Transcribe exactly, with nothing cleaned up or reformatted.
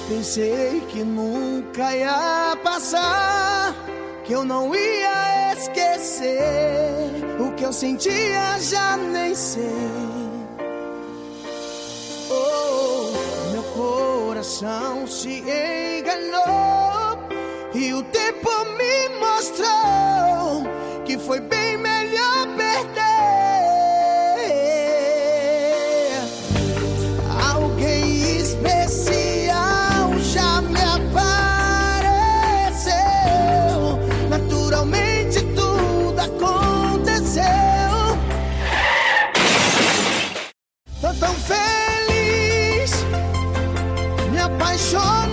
Pensei que nunca ia passar, que eu não ia esquecer. O que eu sentia já nem sei. Oh, meu coração se enganou e o tempo me mostrou que foi bem melhor perder. Alguém especial já me apareceu. Naturalmente tudo aconteceu. Tô tão feliz, me apaixonei.